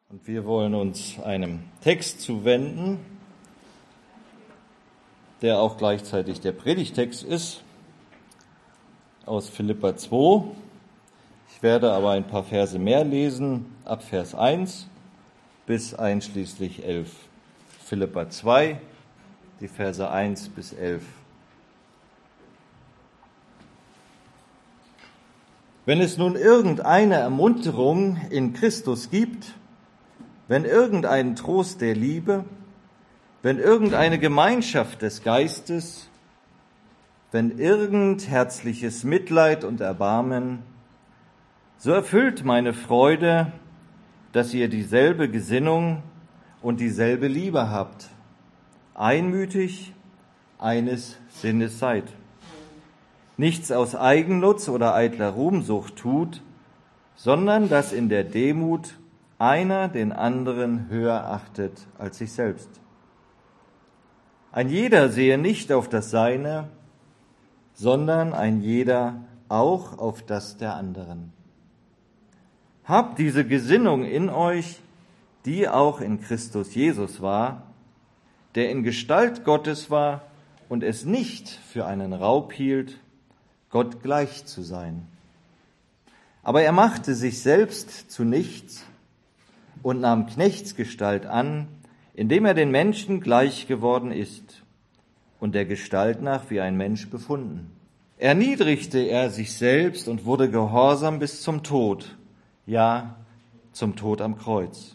Und wir wollen uns einem Text zuwenden, der auch gleichzeitig der Predigtext ist, aus Philipper 2. Ich werde aber ein paar Verse mehr lesen, ab Vers 1 bis einschließlich 11. Philipper 2, die Verse 1 bis 11. Wenn es nun irgendeine Ermunterung in Christus gibt, wenn irgendeinen Trost der Liebe, wenn irgendeine Gemeinschaft des Geistes, wenn irgend herzliches Mitleid und Erbarmen, so erfüllt meine Freude, dass ihr dieselbe Gesinnung und dieselbe Liebe habt, einmütig eines Sinnes seid, nichts aus Eigennutz oder eitler Ruhmsucht tut, sondern dass in der Demut einer den anderen höher achtet als sich selbst. Ein jeder sehe nicht auf das Seine, sondern ein jeder auch auf das der anderen. Habt diese Gesinnung in euch, die auch in Christus Jesus war, der in Gestalt Gottes war und es nicht für einen Raub hielt, Gott gleich zu sein. Aber er machte sich selbst zu nichts und nahm Knechtsgestalt an, indem er den Menschen gleich geworden ist und der Gestalt nach wie ein Mensch befunden. Erniedrigte er sich selbst und wurde gehorsam bis zum Tod, ja, zum Tod am Kreuz.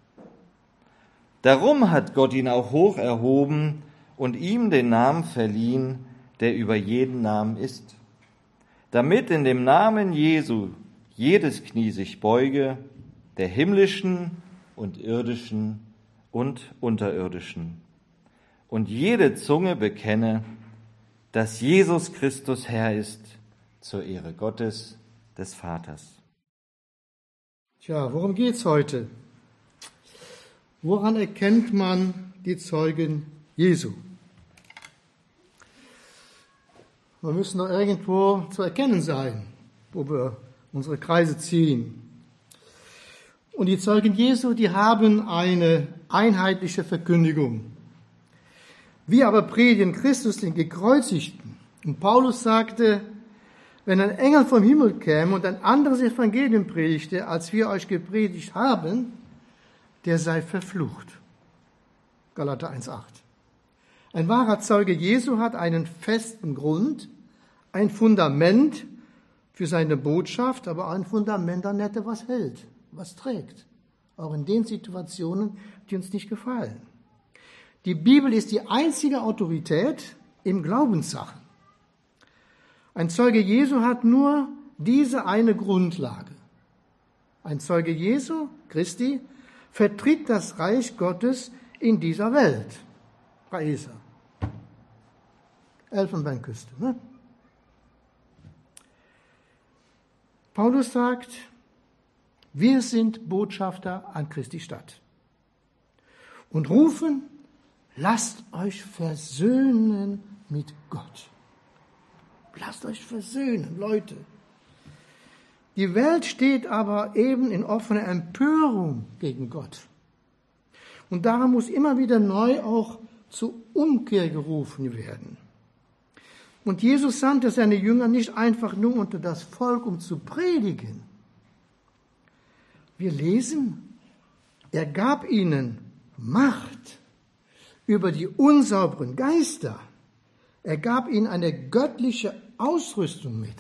Darum hat Gott ihn auch hoch erhoben und ihm den Namen verliehen, der über jeden Namen ist, damit in dem Namen Jesu jedes Knie sich beuge, der himmlischen und irdischen und unterirdischen, und jede Zunge bekenne, dass Jesus Christus Herr ist, zur Ehre Gottes, des Vaters. Tja, worum geht's heute? Woran erkennt man die Zeugen Jesu? Wir müssen doch irgendwo zu erkennen sein, wo wir unsere Kreise ziehen. Und die Zeugen Jesu, die haben eine einheitliche Verkündigung. Wir aber predigen Christus, den Gekreuzigten. Und Paulus sagte, wenn ein Engel vom Himmel käme und ein anderes Evangelium predigte, als wir euch gepredigt haben, der sei verflucht. Galater 1,8. Ein wahrer Zeuge Jesu hat einen festen Grund, ein Fundament für seine Botschaft, aber ein Fundament, an dem er was hält, was trägt. Auch in den Situationen, die uns nicht gefallen. Die Bibel ist die einzige Autorität im Glaubenssachen. Ein Zeuge Jesu hat nur diese eine Grundlage. Ein Zeuge Jesu, Christi, vertritt das Reich Gottes in dieser Welt. Raisa. Elfenbeinküste, ne? Paulus sagt, wir sind Botschafter an Christi Stadt und rufen, lasst euch versöhnen mit Gott. Lasst euch versöhnen, Leute. Die Welt steht aber eben in offener Empörung gegen Gott. Und darum muss immer wieder neu auch zur Umkehr gerufen werden. Und Jesus sandte seine Jünger nicht einfach nur unter das Volk, um zu predigen. Wir lesen, er gab ihnen Macht über die unsauberen Geister. Er gab ihnen eine göttliche Ausrüstung mit.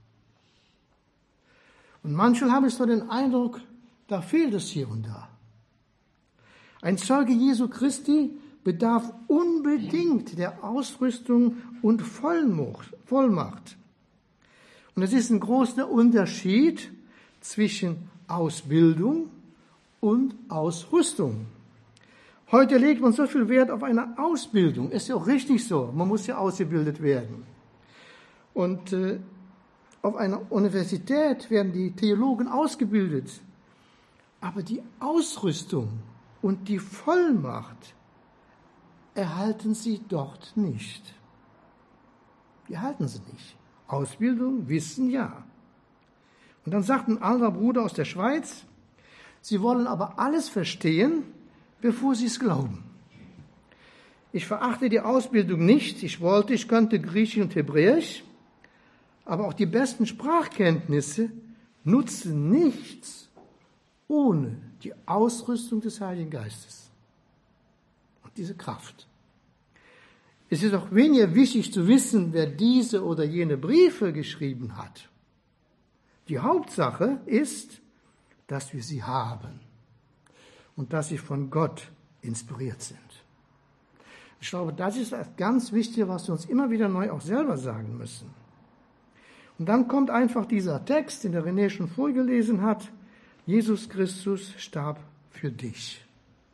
Und manchmal habe ich so den Eindruck, da fehlt es hier und da. Ein Zeuge Jesu Christi bedarf unbedingt der Ausrüstung und Vollmacht. Und es ist ein großer Unterschied zwischen Ausbildung und Ausrüstung. Heute legt man so viel Wert auf eine Ausbildung. Ist ja auch richtig so. Man muss ja ausgebildet werden. Und auf einer Universität werden die Theologen ausgebildet. Aber die Ausrüstung und die Vollmacht erhalten sie dort nicht. Die erhalten sie nicht. Ausbildung, Wissen, ja. Und dann sagt ein alter Bruder aus der Schweiz, Sie wollen aber alles verstehen, bevor sie es glauben. Ich verachte die Ausbildung nicht. Ich könnte Griechisch und Hebräisch, aber auch die besten Sprachkenntnisse nutzen nichts ohne die Ausrüstung des Heiligen Geistes und diese Kraft. Es ist auch weniger wichtig zu wissen, wer diese oder jene Briefe geschrieben hat. Die Hauptsache ist, dass wir sie haben und dass sie von Gott inspiriert sind. Ich glaube, das ist das ganz Wichtige, was wir uns immer wieder neu auch selber sagen müssen. Und dann kommt einfach dieser Text, den der René schon vorgelesen hat: Jesus Christus starb für dich.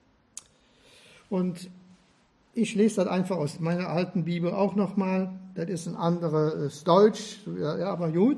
Und ich lese das einfach aus meiner alten Bibel auch nochmal. Das ist ein anderes Deutsch, ja, aber gut.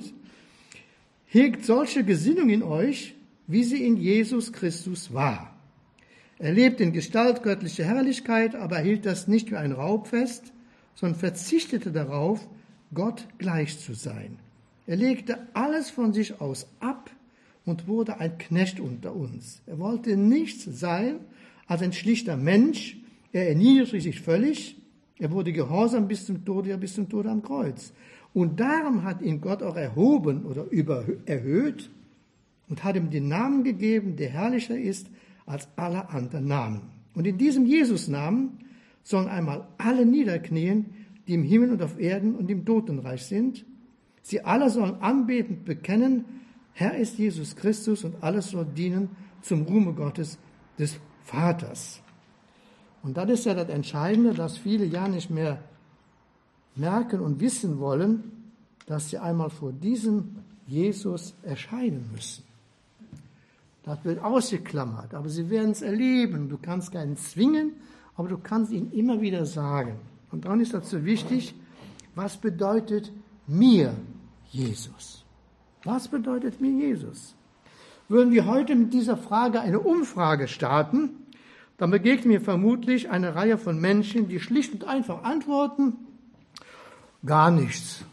Hegt solche Gesinnung in euch, wie sie in Jesus Christus war. Er lebte in Gestalt göttlicher Herrlichkeit, aber hielt das nicht wie ein Raub fest, sondern verzichtete darauf, Gott gleich zu sein. Er legte alles von sich aus ab und wurde ein Knecht unter uns. Er wollte nichts sein als ein schlichter Mensch. Er erniedrigte sich völlig. Er wurde gehorsam bis zum Tode am Kreuz. Und darum hat ihn Gott auch erhoben oder erhöht und hat ihm den Namen gegeben, der herrlicher ist als alle anderen Namen. Und in diesem Jesus-Namen sollen einmal alle niederknien, die im Himmel und auf Erden und im Totenreich sind. Sie alle sollen anbetend bekennen, Herr ist Jesus Christus, und alles soll dienen zum Ruhme Gottes, des Vaters. Und das ist ja das Entscheidende, dass viele ja nicht mehr merken und wissen wollen, dass sie einmal vor diesem Jesus erscheinen müssen. Das wird ausgeklammert, aber sie werden es erleben. Du kannst keinen zwingen, aber du kannst ihn immer wieder sagen. Und dann ist dazu wichtig, was bedeutet mir Jesus? Was bedeutet mir Jesus? Würden wir heute mit dieser Frage eine Umfrage starten, dann begegnen wir vermutlich eine Reihe von Menschen, die schlicht und einfach antworten: gar nichts.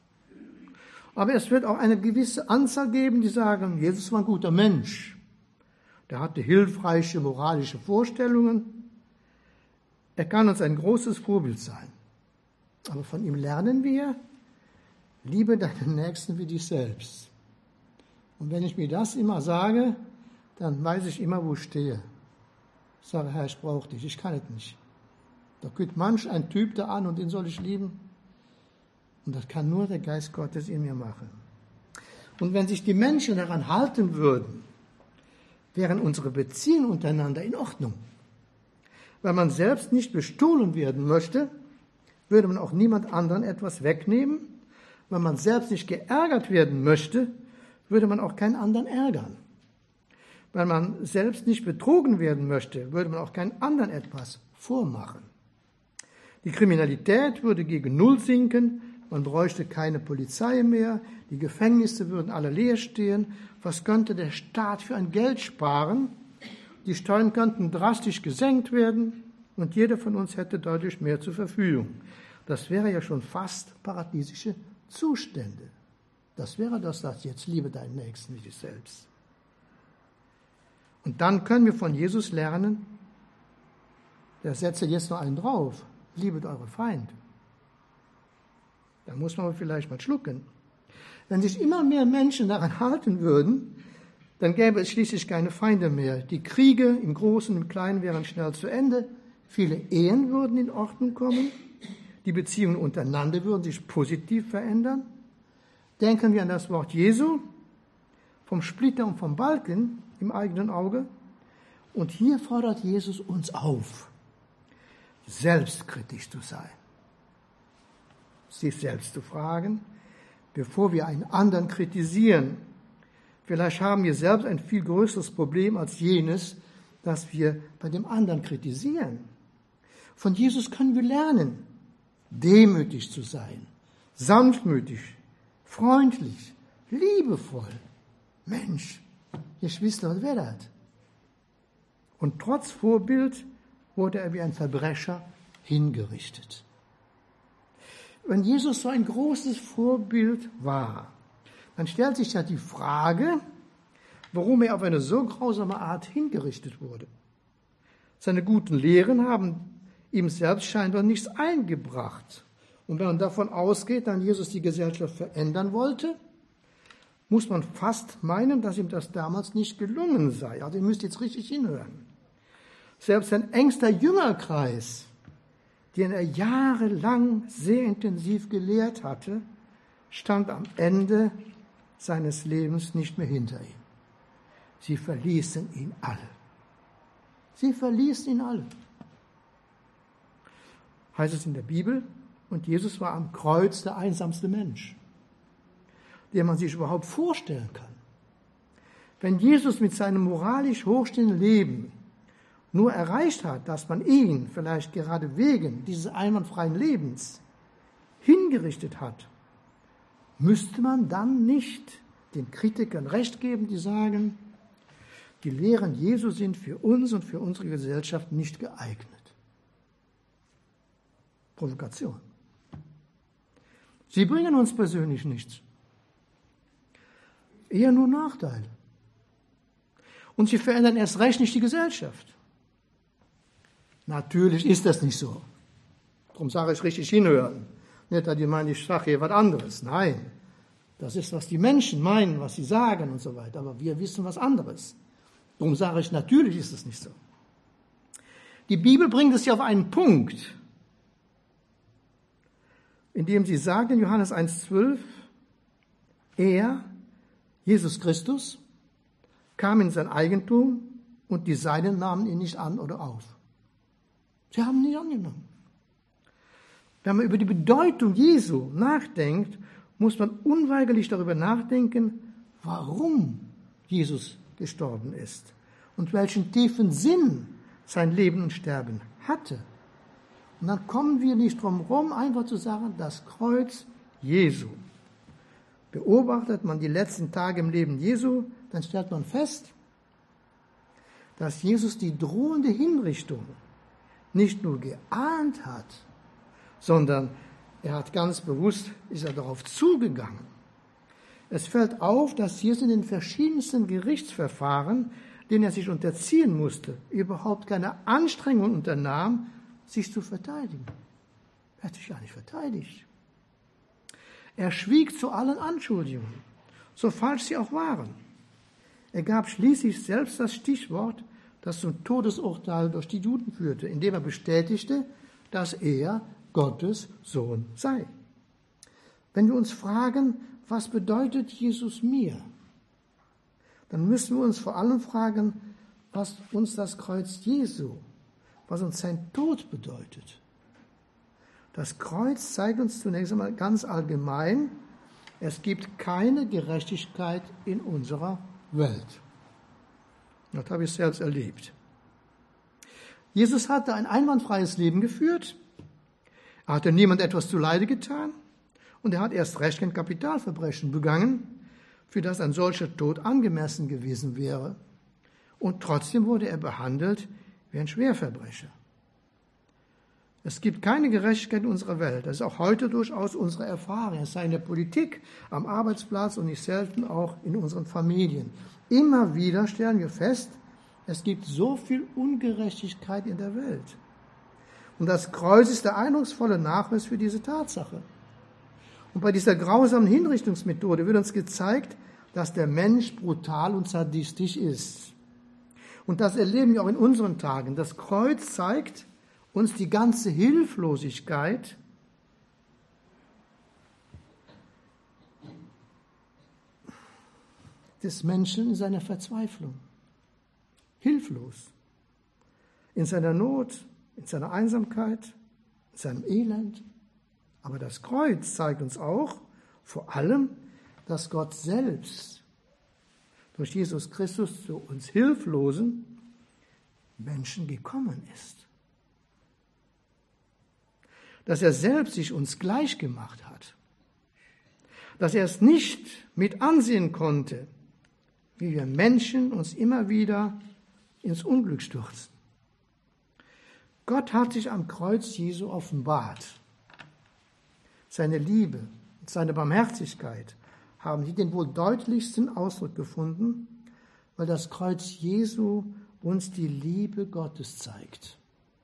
Aber es wird auch eine gewisse Anzahl geben, die sagen, Jesus war ein guter Mensch. Der hatte hilfreiche moralische Vorstellungen. Er kann uns ein großes Vorbild sein. Aber von ihm lernen wir, liebe deinen Nächsten wie dich selbst. Und wenn ich mir das immer sage, dann weiß ich immer, wo ich stehe. Ich sage, Herr, ich brauche dich, ich kann es nicht. Da kommt manch ein Typ da an und den soll ich lieben. Und das kann nur der Geist Gottes in mir machen. Und wenn sich die Menschen daran halten würden, wären unsere Beziehungen untereinander in Ordnung. Weil man selbst nicht bestohlen werden möchte, würde man auch niemand anderen etwas wegnehmen. Wenn man selbst nicht geärgert werden möchte, würde man auch keinen anderen ärgern. Wenn man selbst nicht betrogen werden möchte, würde man auch keinen anderen etwas vormachen. Die Kriminalität würde gegen Null sinken, man bräuchte keine Polizei mehr, die Gefängnisse würden alle leer stehen. Was könnte der Staat für ein Geld sparen? Die Steuern könnten drastisch gesenkt werden und jeder von uns hätte deutlich mehr zur Verfügung. Das wäre ja schon fast paradiesische Zustände. Das wäre das jetzt, liebe deinen Nächsten wie dich selbst. Und dann können wir von Jesus lernen, der setzt jetzt noch einen drauf, liebet eure Feinde. Da muss man vielleicht mal schlucken. Wenn sich immer mehr Menschen daran halten würden, dann gäbe es schließlich keine Feinde mehr. Die Kriege im Großen und Kleinen wären schnell zu Ende. Viele Ehen würden in Ordnung kommen. Die Beziehungen untereinander würden sich positiv verändern. Denken wir an das Wort Jesu, vom Splitter und vom Balken im eigenen Auge. Und hier fordert Jesus uns auf, selbstkritisch zu sein. Sich selbst zu fragen, bevor wir einen anderen kritisieren. Vielleicht haben wir selbst ein viel größeres Problem als jenes, das wir bei dem anderen kritisieren. Von Jesus können wir lernen, demütig zu sein, sanftmütig, freundlich, liebevoll. Mensch, Geschwister, was wäre das? Und trotz Vorbild wurde er wie ein Verbrecher hingerichtet. Wenn Jesus so ein großes Vorbild war, dann stellt sich ja die Frage, warum er auf eine so grausame Art hingerichtet wurde. Seine guten Lehren haben ihm selbst scheinbar nichts eingebracht. Und wenn man davon ausgeht, dass Jesus die Gesellschaft verändern wollte, muss man fast meinen, dass ihm das damals nicht gelungen sei. Also ihr müsst jetzt richtig hinhören. Selbst sein engster Jüngerkreis, den er jahrelang sehr intensiv gelehrt hatte, stand am Ende seines Lebens nicht mehr hinter ihm. Sie verließen ihn alle. Sie verließen ihn alle. Heißt es in der Bibel, und Jesus war am Kreuz der einsamste Mensch, den man sich überhaupt vorstellen kann. Wenn Jesus mit seinem moralisch hochstehenden Leben nur erreicht hat, dass man ihn vielleicht gerade wegen dieses einwandfreien Lebens hingerichtet hat, müsste man dann nicht den Kritikern Recht geben, die sagen, die Lehren Jesu sind für uns und für unsere Gesellschaft nicht geeignet. Provokation. Sie bringen uns persönlich nichts. Eher nur Nachteile. Und sie verändern erst recht nicht die Gesellschaft. Natürlich ist das nicht so. Darum sage ich richtig hinhören. Nicht, dass die meinen, ich sage hier was anderes. Nein, das ist, was die Menschen meinen, was sie sagen und so weiter. Aber wir wissen was anderes. Darum sage ich, natürlich ist es nicht so. Die Bibel bringt es ja auf einen Punkt, indem sie sagt in Johannes 1,12, er, Jesus Christus, kam in sein Eigentum und die Seinen nahmen ihn nicht an oder auf. Sie haben ihn nicht angenommen. Wenn man über die Bedeutung Jesu nachdenkt, muss man unweigerlich darüber nachdenken, warum Jesus gestorben ist und welchen tiefen Sinn sein Leben und Sterben hatte. Und dann kommen wir nicht drum herum, einfach zu sagen, das Kreuz Jesu. Beobachtet man die letzten Tage im Leben Jesu, dann stellt man fest, dass Jesus die drohende Hinrichtung nicht nur geahnt hat, sondern er hat ganz bewusst, ist er darauf zugegangen. Es fällt auf, dass Jesus in den verschiedensten Gerichtsverfahren, denen er sich unterziehen musste, überhaupt keine Anstrengungen unternahm, sich zu verteidigen. Er hat sich gar nicht verteidigt. Er schwieg zu allen Anschuldigungen, so falsch sie auch waren. Er gab schließlich selbst das Stichwort, das zum Todesurteil durch die Juden führte, indem er bestätigte, dass er Gottes Sohn sei. Wenn wir uns fragen, was bedeutet Jesus mir, dann müssen wir uns vor allem fragen, was uns das Kreuz Jesu, was uns sein Tod bedeutet. Das Kreuz zeigt uns zunächst einmal ganz allgemein, es gibt keine Gerechtigkeit in unserer Welt. Das habe ich selbst erlebt. Jesus hatte ein einwandfreies Leben geführt, er hatte niemand etwas zuleide getan und er hat erst recht kein Kapitalverbrechen begangen, für das ein solcher Tod angemessen gewesen wäre. Und trotzdem wurde er behandelt wie ein Schwerverbrecher. Es gibt keine Gerechtigkeit in unserer Welt. Das ist auch heute durchaus unsere Erfahrung. Es sei in der Politik, am Arbeitsplatz und nicht selten auch in unseren Familien. Immer wieder stellen wir fest, es gibt so viel Ungerechtigkeit in der Welt. Und das Kreuz ist der eindrucksvolle Nachweis für diese Tatsache. Und bei dieser grausamen Hinrichtungsmethode wird uns gezeigt, dass der Mensch brutal und sadistisch ist. Und das erleben wir auch in unseren Tagen. Das Kreuz zeigt uns die ganze Hilflosigkeit des Menschen in seiner Verzweiflung. Hilflos. In seiner Not, in seiner Einsamkeit, in seinem Elend. Aber das Kreuz zeigt uns auch vor allem, dass Gott selbst durch Jesus Christus zu uns hilflosen Menschen gekommen ist. Dass er selbst sich uns gleich gemacht hat. Dass er es nicht mit ansehen konnte, wie wir Menschen uns immer wieder ins Unglück stürzen. Gott hat sich am Kreuz Jesu offenbart. Seine Liebe und seine Barmherzigkeit haben hier den wohl deutlichsten Ausdruck gefunden, weil das Kreuz Jesu uns die Liebe Gottes zeigt.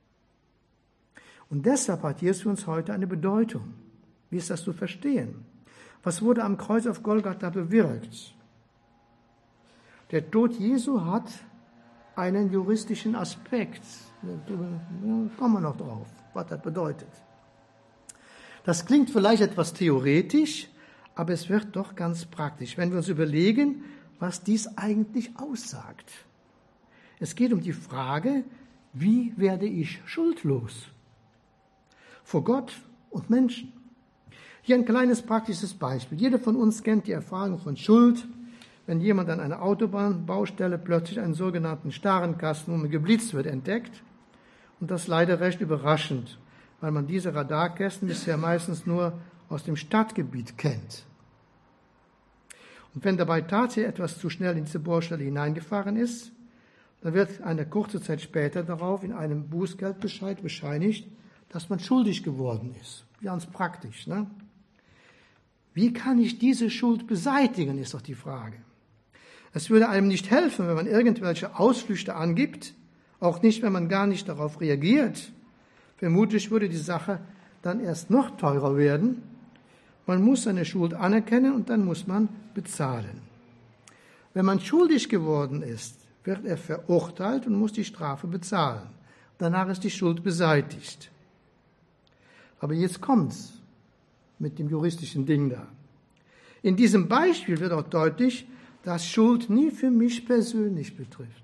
Und deshalb hat Jesus für uns heute eine Bedeutung. Wie ist das zu verstehen? Was wurde am Kreuz auf Golgatha bewirkt? Der Tod Jesu hat einen juristischen Aspekt. Da kommen wir noch drauf, was das bedeutet. Das klingt vielleicht etwas theoretisch, aber es wird doch ganz praktisch, wenn wir uns überlegen, was dies eigentlich aussagt. Es geht um die Frage, wie werde ich schuldlos? Vor Gott und Menschen. Hier ein kleines praktisches Beispiel. Jeder von uns kennt die Erfahrung von Schuld, wenn jemand an einer Autobahnbaustelle plötzlich einen sogenannten Starenkasten, wo man geblitzt wird, entdeckt. Und das leider recht überraschend, weil man diese Radarkästen bisher meistens nur aus dem Stadtgebiet kennt. Und wenn dabei tatsächlich etwas zu schnell in diese Baustelle hineingefahren ist, dann wird eine kurze Zeit später darauf in einem Bußgeldbescheid bescheinigt, dass man schuldig geworden ist. Ganz praktisch, ne? Wie kann ich diese Schuld beseitigen, ist doch die Frage. Es würde einem nicht helfen, wenn man irgendwelche Ausflüchte angibt, auch nicht, wenn man gar nicht darauf reagiert. Vermutlich würde die Sache dann erst noch teurer werden. Man muss seine Schuld anerkennen und dann muss man bezahlen. Wenn man schuldig geworden ist, wird er verurteilt und muss die Strafe bezahlen. Danach ist die Schuld beseitigt. Aber jetzt kommt's mit dem juristischen Ding da. In diesem Beispiel wird auch deutlich, dass Schuld nie für mich persönlich betrifft.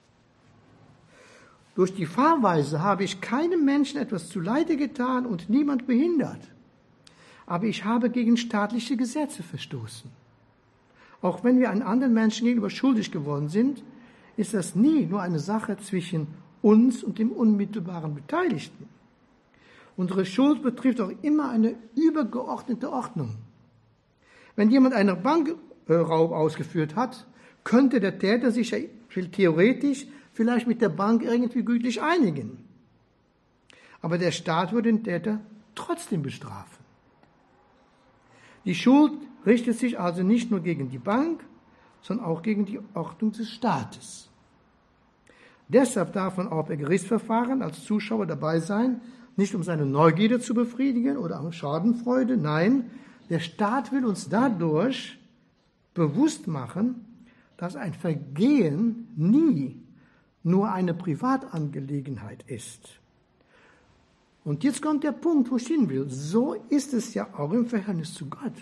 Durch die Fahrweise habe ich keinem Menschen etwas zuleide getan und niemand behindert. Aber ich habe gegen staatliche Gesetze verstoßen. Auch wenn wir einen anderen Menschen gegenüber schuldig geworden sind, ist das nie nur eine Sache zwischen uns und dem unmittelbaren Beteiligten. Unsere Schuld betrifft auch immer eine übergeordnete Ordnung. Wenn jemand einen Bankraub ausgeführt hat, könnte der Täter sich theoretisch vielleicht mit der Bank irgendwie gütlich einigen. Aber der Staat würde den Täter trotzdem bestrafen. Die Schuld richtet sich also nicht nur gegen die Bank, sondern auch gegen die Ordnung des Staates. Deshalb darf man auch bei Gerichtsverfahren als Zuschauer dabei sein, nicht um seine Neugierde zu befriedigen oder um Schadenfreude. Nein, der Staat will uns dadurch bewusst machen, dass ein Vergehen nie nur eine Privatangelegenheit ist. Und jetzt kommt der Punkt, wo ich hin will. So ist es ja auch im Verhältnis zu Gott.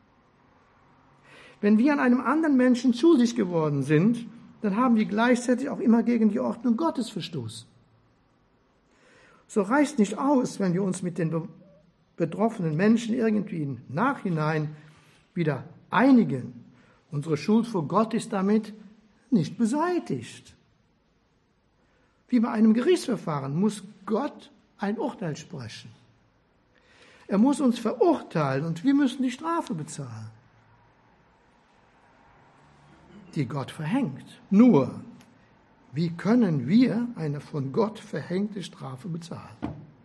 Wenn wir an einem anderen Menschen schuldig geworden sind, dann haben wir gleichzeitig auch immer gegen die Ordnung Gottes verstoßen. So reicht nicht aus, wenn wir uns mit den betroffenen Menschen irgendwie im Nachhinein wieder einigen. Unsere Schuld vor Gott ist damit nicht beseitigt. Wie bei einem Gerichtsverfahren muss Gott ein Urteil sprechen. Er muss uns verurteilen und wir müssen die Strafe bezahlen, die Gott verhängt. Nur, wie können wir eine von Gott verhängte Strafe bezahlen?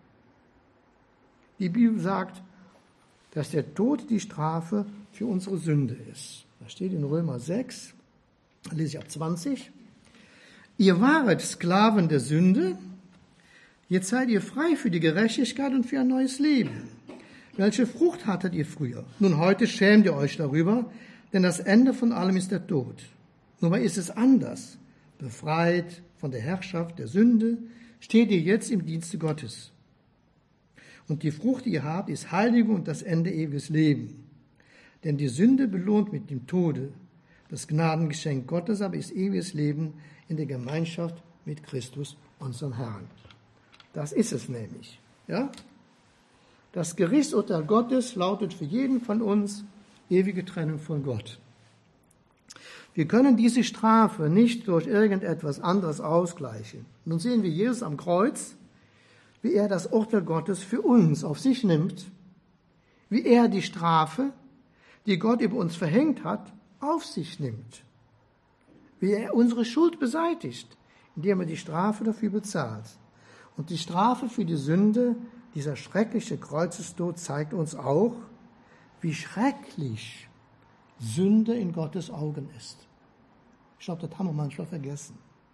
Die Bibel sagt, dass der Tod die Strafe für unsere Sünde ist. Das steht in Römer 6, lese ich ab 20. Ihr waret Sklaven der Sünde, jetzt seid ihr frei für die Gerechtigkeit und für ein neues Leben. Welche Frucht hattet ihr früher? Nun, heute schämt ihr euch darüber, denn das Ende von allem ist der Tod. Nur ist es anders. Befreit von der Herrschaft der Sünde, steht ihr jetzt im Dienste Gottes. Und die Frucht, die ihr habt, ist Heiligung und das Ende ewiges Leben. Denn die Sünde belohnt mit dem Tode. Das Gnadengeschenk Gottes aber ist ewiges Leben in der Gemeinschaft mit Christus, unserem Herrn. Das ist es nämlich. Ja? Das Gerichtsurteil Gottes lautet für jeden von uns ewige Trennung von Gott. Wir können diese Strafe nicht durch irgendetwas anderes ausgleichen. Nun sehen wir Jesus am Kreuz, wie er das Urteil Gottes für uns auf sich nimmt, wie er die Strafe, die Gott über uns verhängt hat, auf sich nimmt, wie er unsere Schuld beseitigt, indem er die Strafe dafür bezahlt. Und die Strafe für die Sünde, dieser schreckliche Kreuzestod, zeigt uns auch, wie schrecklich Sünde in Gottes Augen ist. Ich glaube, das haben wir manchmal vergessen.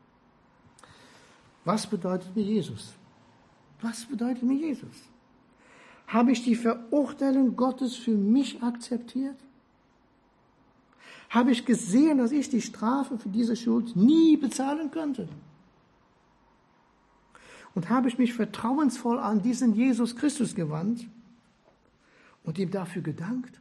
Was bedeutet mir Jesus? Was bedeutet mir Jesus? Habe ich die Verurteilung Gottes für mich akzeptiert? Habe ich gesehen, dass ich die Strafe für diese Schuld nie bezahlen könnte? Und habe ich mich vertrauensvoll an diesen Jesus Christus gewandt und ihm dafür gedankt,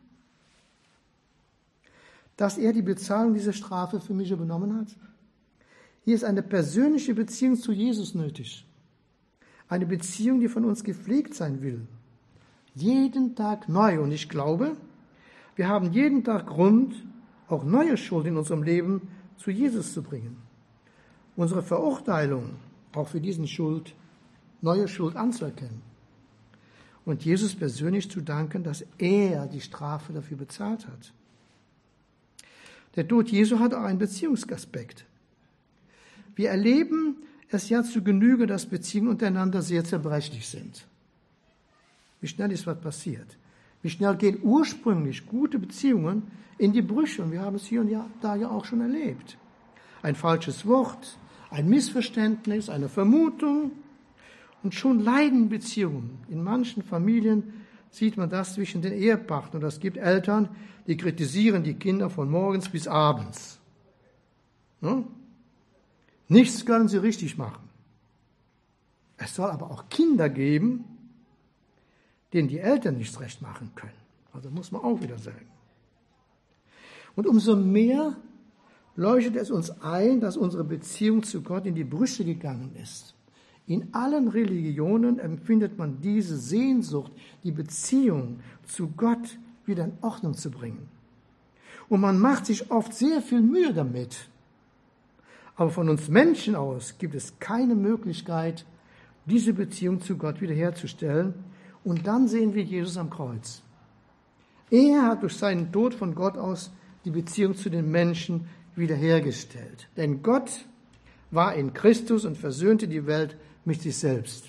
dass er die Bezahlung dieser Strafe für mich übernommen hat? Hier ist eine persönliche Beziehung zu Jesus nötig. Eine Beziehung, die von uns gepflegt sein will. Jeden Tag neu. Und ich glaube, wir haben jeden Tag Grund, auch neue Schuld in unserem Leben zu Jesus zu bringen. Unsere Verurteilung, auch für diesen Schuld, neue Schuld anzuerkennen. Und Jesus persönlich zu danken, dass er die Strafe dafür bezahlt hat. Der Tod Jesu hat auch einen Beziehungsaspekt. Wir erleben es ja zu Genüge, dass Beziehungen untereinander sehr zerbrechlich sind. Wie schnell ist was passiert? Wie schnell gehen ursprünglich gute Beziehungen in die Brüche? Und wir haben es hier und da ja auch schon erlebt. Ein falsches Wort, ein Missverständnis, eine Vermutung. Und schon leiden Beziehungen. In manchen Familien sieht man das zwischen den Ehepartnern. Und es gibt Eltern, die kritisieren die Kinder von morgens bis abends. Hm? Nichts können sie richtig machen. Es soll aber auch Kinder geben, denen die Eltern nichts recht machen können. Also muss man auch wieder sagen. Und umso mehr leuchtet es uns ein, dass unsere Beziehung zu Gott in die Brüche gegangen ist. In allen Religionen empfindet man diese Sehnsucht, die Beziehung zu Gott wieder in Ordnung zu bringen. Und man macht sich oft sehr viel Mühe damit. Aber von uns Menschen aus gibt es keine Möglichkeit, diese Beziehung zu Gott wiederherzustellen. Und dann sehen wir Jesus am Kreuz. Er hat durch seinen Tod von Gott aus die Beziehung zu den Menschen wiederhergestellt. Denn Gott war in Christus und versöhnte die Welt mit sich selbst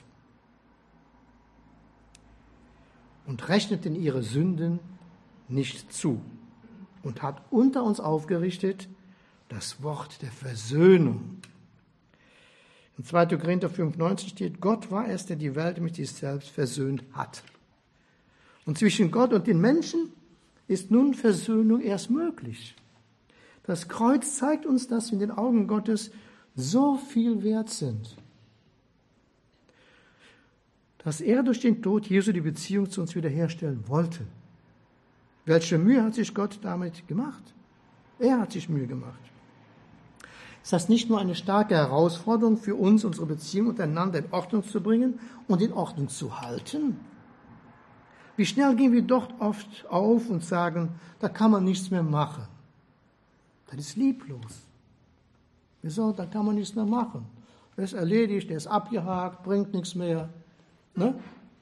und rechnete ihre Sünden nicht zu und hat unter uns aufgerichtet das Wort der Versöhnung. In 2. Korinther 5,19 steht, Gott war es, der die Welt mit sich selbst versöhnt hat. Und zwischen Gott und den Menschen ist nun Versöhnung erst möglich. Das Kreuz zeigt uns, dass wir in den Augen Gottes so viel wert sind, dass er durch den Tod Jesu die Beziehung zu uns wiederherstellen wollte. Welche Mühe hat sich Gott damit gemacht? Er hat sich Mühe gemacht. Ist das nicht nur eine starke Herausforderung für uns, unsere Beziehung untereinander in Ordnung zu bringen und in Ordnung zu halten? Wie schnell gehen wir dort oft auf und sagen, da kann man nichts mehr machen. Das ist lieblos. Wieso? Da kann man nichts mehr machen. Der ist erledigt, der ist abgehakt, bringt nichts mehr. Ne?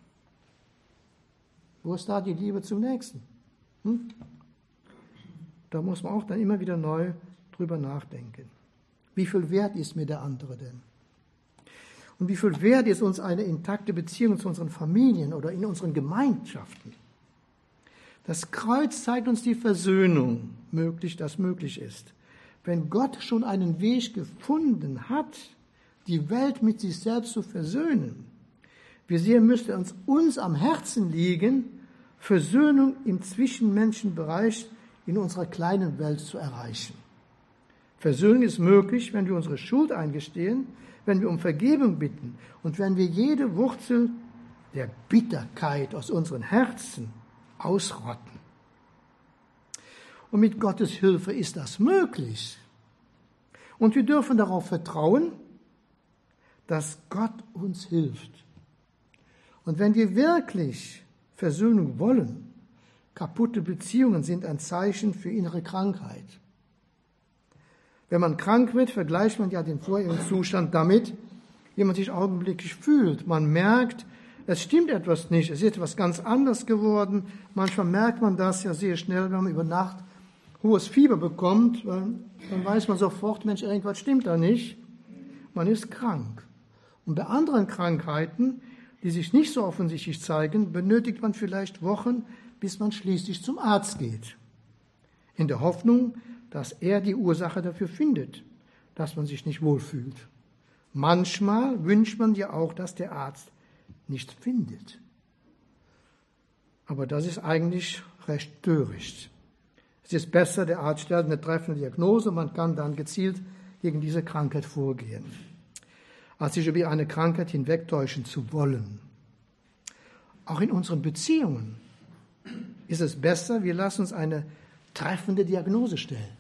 Wo ist da die Liebe zum Nächsten? Da muss man auch dann immer wieder neu drüber nachdenken. Wie viel wert ist mir der andere denn? Und wie viel wert ist uns eine intakte Beziehung zu unseren Familien oder in unseren Gemeinschaften? Das Kreuz zeigt uns die Versöhnung, das möglich ist. Wenn Gott schon einen Weg gefunden hat, die Welt mit sich selbst zu versöhnen, wie sehr müsste uns am Herzen liegen, Versöhnung im Zwischenmenschenbereich in unserer kleinen Welt zu erreichen. Versöhnung ist möglich, wenn wir unsere Schuld eingestehen, wenn wir um Vergebung bitten und wenn wir jede Wurzel der Bitterkeit aus unseren Herzen ausrotten. Und mit Gottes Hilfe ist das möglich. Und wir dürfen darauf vertrauen, dass Gott uns hilft. Und wenn wir wirklich Versöhnung wollen, kaputte Beziehungen sind ein Zeichen für innere Krankheit. Wenn man krank wird, vergleicht man ja den vorherigen Zustand damit, wie man sich augenblicklich fühlt. Man merkt, es stimmt etwas nicht, es ist etwas ganz anders geworden. Manchmal merkt man das ja sehr schnell, wenn man über Nacht hohes Fieber bekommt, weil dann weiß man sofort, Mensch, irgendwas stimmt da nicht. Man ist krank. Und bei anderen Krankheiten, die sich nicht so offensichtlich zeigen, benötigt man vielleicht Wochen, bis man schließlich zum Arzt geht. In der Hoffnung, dass er die Ursache dafür findet, dass man sich nicht wohlfühlt. Manchmal wünscht man ja auch, dass der Arzt nichts findet. Aber das ist eigentlich recht töricht. Es ist besser, der Arzt stellt eine treffende Diagnose, man kann dann gezielt gegen diese Krankheit vorgehen, als sich über eine Krankheit hinwegtäuschen zu wollen. Auch in unseren Beziehungen ist es besser, wir lassen uns eine treffende Diagnose stellen.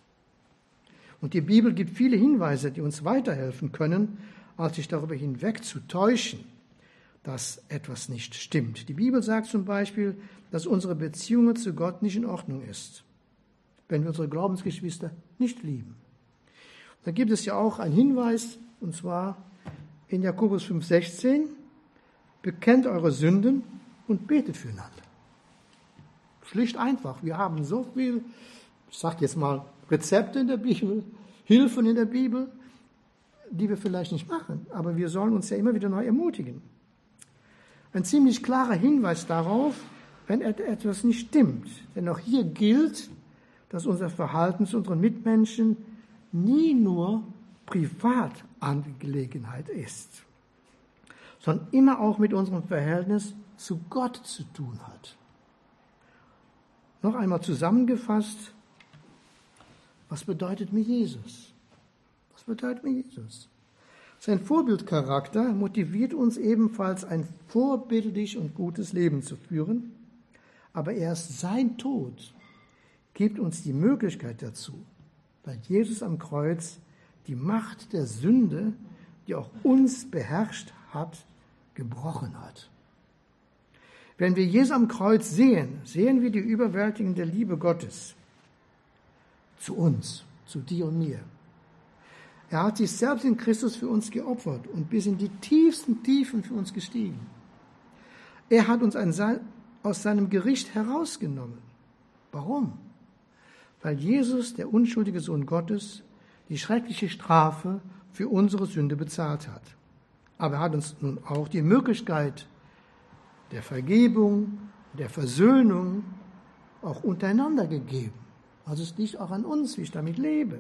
Und die Bibel gibt viele Hinweise, die uns weiterhelfen können, als sich darüber hinwegzutäuschen, dass etwas nicht stimmt. Die Bibel sagt zum Beispiel, dass unsere Beziehung zu Gott nicht in Ordnung ist, wenn wir unsere Glaubensgeschwister nicht lieben. Da gibt es ja auch einen Hinweis, und zwar in Jakobus 5,16, bekennt eure Sünden und betet füreinander. Schlicht einfach. Wir haben so viel, ich sage jetzt mal, Rezepte in der Bibel, Hilfen in der Bibel, die wir vielleicht nicht machen, aber wir sollen uns ja immer wieder neu ermutigen. Ein ziemlich klarer Hinweis darauf, wenn etwas nicht stimmt. Denn auch hier gilt, dass unser Verhalten zu unseren Mitmenschen nie nur Privatangelegenheit ist, sondern immer auch mit unserem Verhältnis zu Gott zu tun hat. Noch einmal zusammengefasst, was bedeutet mir Jesus? Was bedeutet mir Jesus? Sein Vorbildcharakter motiviert uns ebenfalls, ein vorbildlich und gutes Leben zu führen, aber erst sein Tod gibt uns die Möglichkeit dazu, weil Jesus am Kreuz die Macht der Sünde, die auch uns beherrscht hat, gebrochen hat. Wenn wir Jesus am Kreuz sehen, sehen wir die überwältigende Liebe Gottes zu uns, zu dir und mir. Er hat sich selbst in Christus für uns geopfert und bis in die tiefsten Tiefen für uns gestiegen. Er hat uns aus seinem Gericht herausgenommen. Warum? Weil Jesus, der unschuldige Sohn Gottes, die schreckliche Strafe für unsere Sünde bezahlt hat. Aber er hat uns nun auch die Möglichkeit der Vergebung, der Versöhnung auch untereinander gegeben. Also es liegt auch an uns, wie ich damit lebe.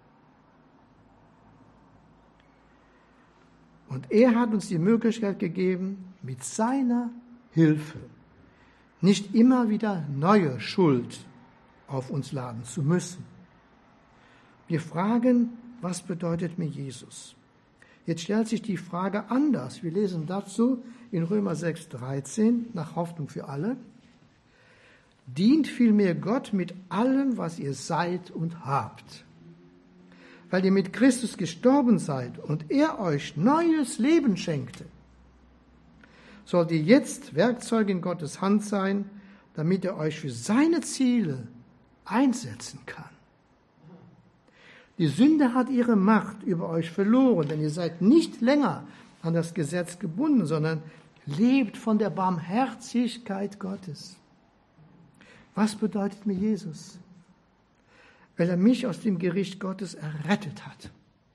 Und er hat uns die Möglichkeit gegeben, mit seiner Hilfe nicht immer wieder neue Schuld auf uns laden zu müssen. Wir fragen, was bedeutet mir Jesus? Jetzt stellt sich die Frage anders. Wir lesen dazu in Römer 6,13 nach Hoffnung für alle. Dient vielmehr Gott mit allem, was ihr seid und habt. Weil ihr mit Christus gestorben seid und er euch neues Leben schenkte, sollt ihr jetzt Werkzeuge in Gottes Hand sein, damit er euch für seine Ziele einsetzen kann. Die Sünde hat ihre Macht über euch verloren, denn ihr seid nicht länger an das Gesetz gebunden, sondern lebt von der Barmherzigkeit Gottes. Was bedeutet mir Jesus? Weil er mich aus dem Gericht Gottes errettet hat.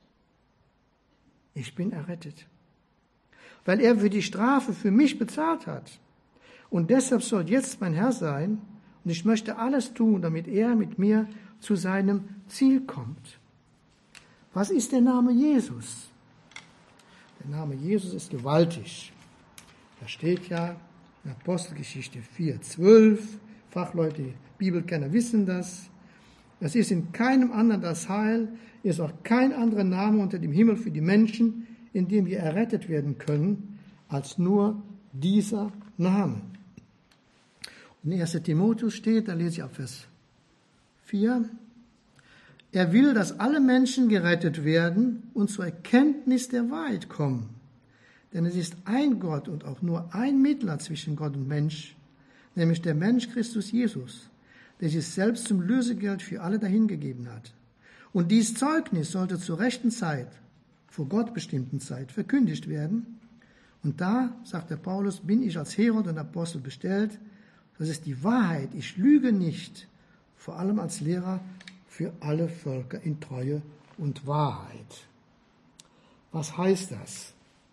Ich bin errettet. Weil er für die Strafe für mich bezahlt hat. Und deshalb soll jetzt mein Herr sein und ich möchte alles tun, damit er mit mir zu seinem Ziel kommt. Was ist der Name Jesus? Der Name Jesus ist gewaltig. Da steht ja in Apostelgeschichte 4,12, Fachleute, Bibelkenner wissen das. Es ist in keinem anderen das Heil, ist auch kein anderer Name unter dem Himmel für die Menschen, in dem wir errettet werden können, als nur dieser Name. Und in 1. Timotheus steht, da lese ich ab Vers 4, er will, dass alle Menschen gerettet werden und zur Erkenntnis der Wahrheit kommen. Denn es ist ein Gott und auch nur ein Mittler zwischen Gott und Mensch, nämlich der Mensch Christus Jesus, der sich selbst zum Lösegeld für alle dahingegeben hat. Und dies Zeugnis sollte zur rechten Zeit, vor Gott bestimmten Zeit, verkündigt werden. Und da, sagt der Paulus, bin ich als Herald und Apostel bestellt. Das ist die Wahrheit, ich lüge nicht, vor allem als Lehrer für alle Völker in Treue und Wahrheit. Was heißt das?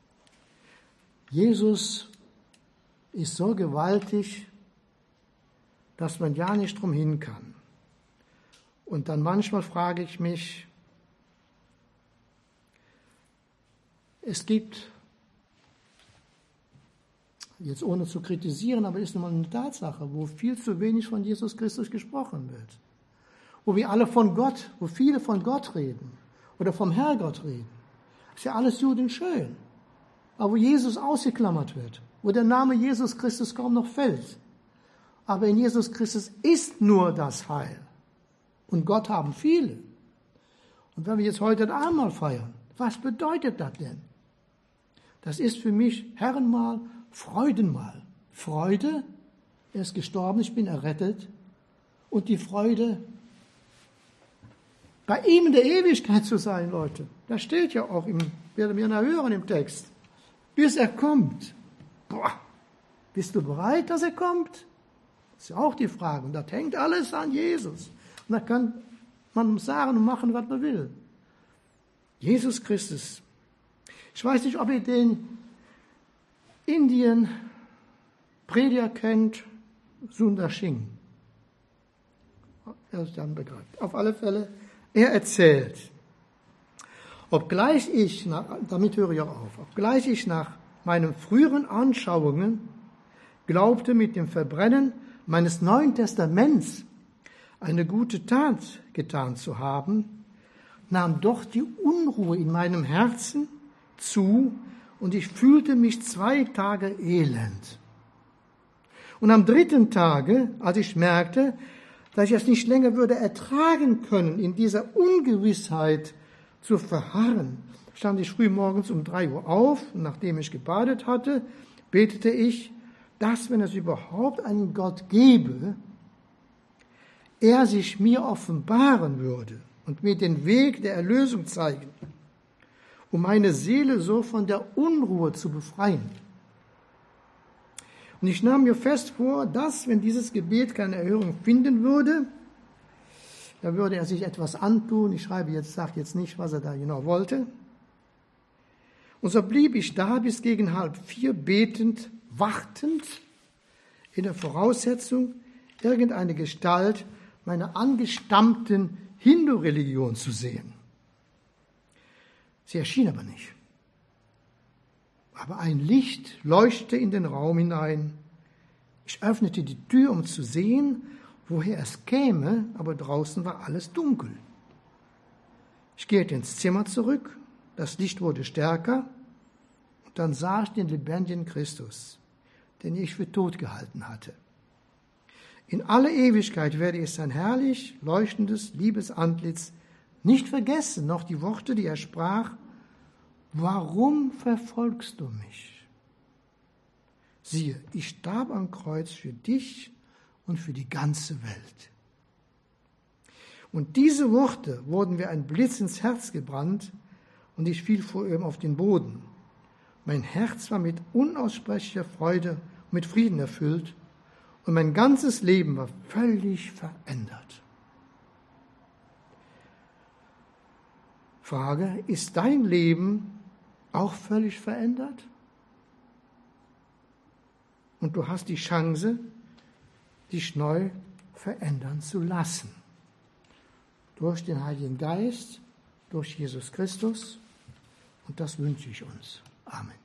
Jesus ist so gewaltig, dass man ja nicht drum hin kann. Und dann manchmal frage ich mich, es gibt, jetzt ohne zu kritisieren, aber ist nun mal eine Tatsache, wo viel zu wenig von Jesus Christus gesprochen wird. Wo wir alle von Gott, wo viele von Gott reden oder vom Herrgott reden. Ist ja alles gut und schön. Aber wo Jesus ausgeklammert wird, wo der Name Jesus Christus kaum noch fällt. Aber in Jesus Christus ist nur das Heil. Und Gott haben viele. Und wenn wir jetzt heute das Abendmahl feiern, was bedeutet das denn? Das ist für mich Herrenmahl, Freudenmahl. Freude, er ist gestorben, ich bin errettet. Und die Freude, bei ihm in der Ewigkeit zu sein, Leute. Das steht ja auch, werden wir noch hören im Text. Bis er kommt. Boah, bist du bereit, dass er kommt? Das ist ja auch die Frage. Und das hängt alles an Jesus. Und da kann man sagen und machen, was man will. Jesus Christus. Ich weiß nicht, ob ihr den Indien-Prediger kennt, Sundar Singh. Er ist dann begreift. Auf alle Fälle, er erzählt, obgleich ich nach meinen früheren Anschauungen glaubte, mit dem Verbrennen meines Neuen Testaments eine gute Tat getan zu haben, nahm doch die Unruhe in meinem Herzen zu und ich fühlte mich 2 Tage elend. Und am 3. Tage, als ich merkte, dass ich es nicht länger würde ertragen können, in dieser Ungewissheit zu verharren, stand ich früh morgens um 3 Uhr auf und nachdem ich gebadet hatte, betete ich, dass, wenn es überhaupt einen Gott gäbe, er sich mir offenbaren würde und mir den Weg der Erlösung zeigen, um meine Seele so von der Unruhe zu befreien. Und ich nahm mir fest vor, dass, wenn dieses Gebet keine Erhörung finden würde, da würde er sich etwas antun. Ich sage jetzt nicht, was er da genau wollte. Und so blieb ich da bis gegen 3:30 betend, wartend, in der Voraussetzung, irgendeine Gestalt meiner angestammten Hindu-Religion zu sehen. Sie erschien aber nicht. Aber ein Licht leuchtete in den Raum hinein. Ich öffnete die Tür, um zu sehen, woher es käme, aber draußen war alles dunkel. Ich kehrte ins Zimmer zurück, das Licht wurde stärker und dann sah ich den lebendigen Christus, den ich für tot gehalten hatte. In alle Ewigkeit werde ich sein herrlich, leuchtendes, liebes Antlitz nicht vergessen, noch die Worte, die er sprach: Warum verfolgst du mich? Siehe, ich starb am Kreuz für dich und für die ganze Welt. Und diese Worte wurden wie ein Blitz ins Herz gebrannt und ich fiel vor ihm auf den Boden. Mein Herz war mit unaussprechlicher Freude und mit Frieden erfüllt und mein ganzes Leben war völlig verändert. Frage, ist dein Leben auch völlig verändert? Und du hast die Chance, dich neu verändern zu lassen. Durch den Heiligen Geist, durch Jesus Christus. Und das wünsche ich uns. Amen.